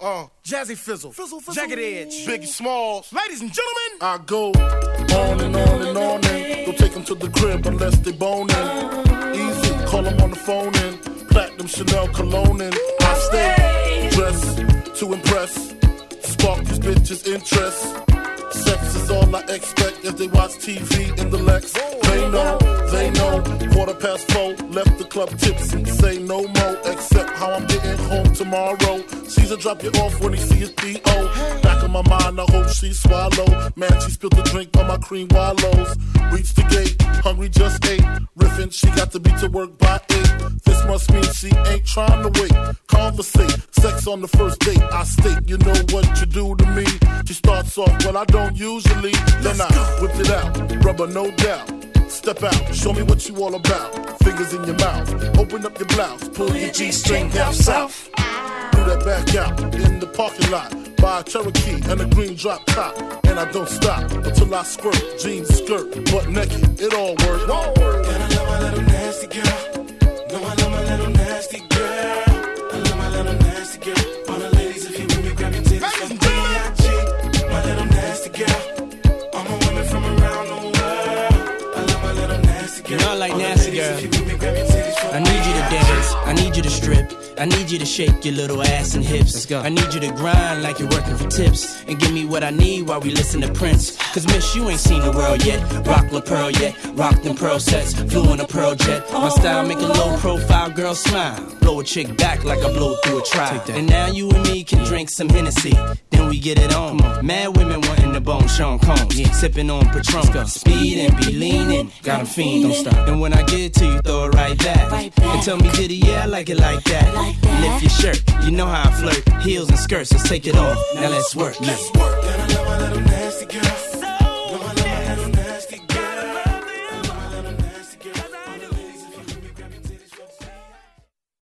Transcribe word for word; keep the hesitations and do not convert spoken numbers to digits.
Uh, Jazzy Fizzle, Fizzle, Fizzle, Jagged Edge, Biggie Smalls. Ladies and gentlemen, I go on and on and on and don't take them to the crib unless they boning. Easy, call them on the phone and platinum Chanel cologne and I stay dressed to impress, spark these bitches' interest. Sex is all I expect as they watch T V in the Lex. They know, they know, quarter past four, left the club tipsy. Say no more, except how I'm getting home tomorrow. Caesar drop you off when he see his P O. Back in my mind, I hope she swallow. Man, she spilled the drink on my cream wallows. Reach the gate, hungry just ate. Riffin', she got to be to work by eight. This must mean she ain't trying to wait. Conversate, sex on the first date. I state, you know what you do to me. She starts off, well, I don't usually. Then I whipped it out, rubber no doubt. Step out, show me what you all about. Fingers in your mouth, open up your blouse, pull your G-string down south. Do that back out in the parking lot. Buy a Cherokee and a green drop top. And I don't stop until I squirt. Jeans, skirt, butt naked, it all works. And I love my little nasty girl. No, I love my little nasty girl. I love my little nasty girl. All the ladies, if you with me, grab your titties from D I G. My little nasty girl. All my women from around the world. I love my little nasty girl. You know I like nasty girl. I need you to dance, I need you to strip, I need you to shake your little ass and hips. Let's go. I need you to grind like you're working for tips, and give me what I need while we listen to Prince. Cause miss, you ain't seen the world yet. Rock La Pearl yet, rock them pearl sets, flew in a pearl jet. My style make a low profile girl smile, blow a chick back like I blow through a trial. And now you and me can drink some Hennessy, then we get it on. Mad women wanting the bone Sean Combs, yeah. Sipping on Patron, speed and be leaning, got them fiending. Don't stop. And when I get to you, throw it right back, right back. And tell me, Diddy, yeah, I like it like that. Like that. Lift your shirt, you know how I flirt. Heels and skirts, let's take it off. Now let's work. Let's work. And I love my little nasty girl.